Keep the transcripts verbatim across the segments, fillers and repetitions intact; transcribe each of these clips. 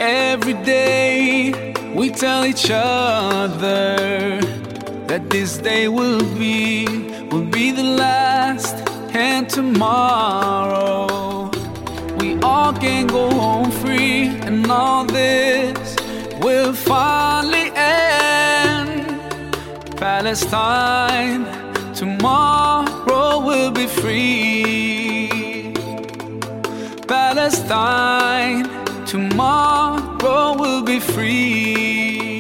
Every day we tell each other that this day will be, will be the last, and tomorrow we all can go home free, and all this will finally end. Palestine, tomorrow will be free. Palestine, tomorrow will be free.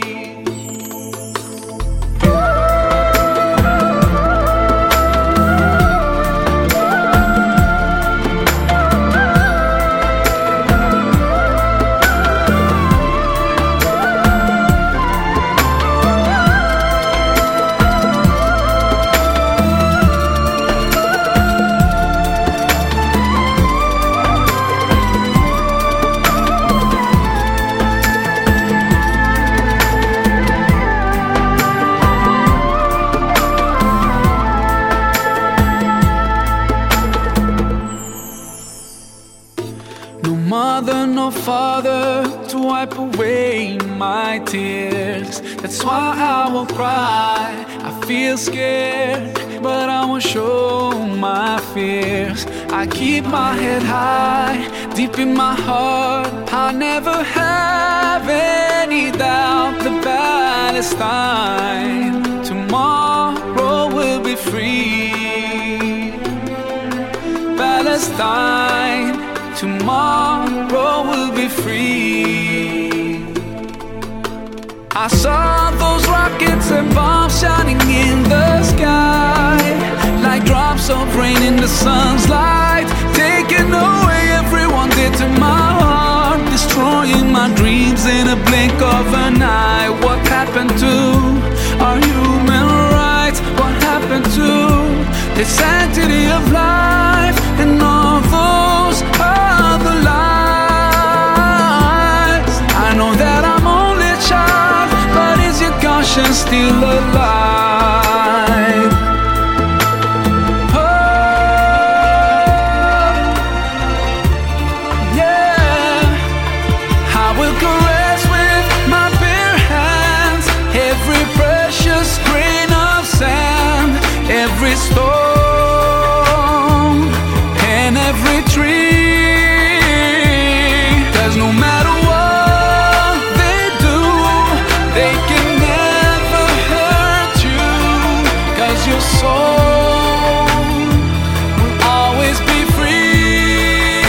No mother, no father to wipe away my tears. That's why I will cry. I feel scared, but I won't show my fears. I keep my head high, deep in my heart. I never have any doubt that Palestine tomorrow will be free. Palestine, tomorrow will be free. I saw those rockets and bombs shining in the sky, like drops of rain in the sun's light, taking away everyone dear to my heart, destroying my dreams in a blink of an eye. What happened to our human rights? What happened to the sanctity of life and all those other lives? I know that I'm only a child, but is your conscience still alive? Oh, yeah. I will caress with my bare hands every precious grain of sand, every stone and every tree. 'Cause no matter what they do, they can never hurt you. 'Cause your soul will always be free.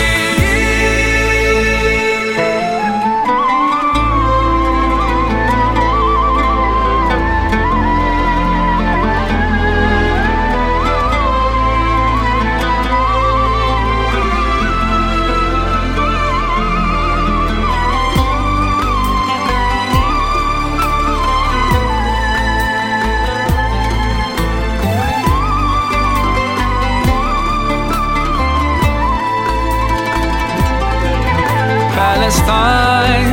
Palestine,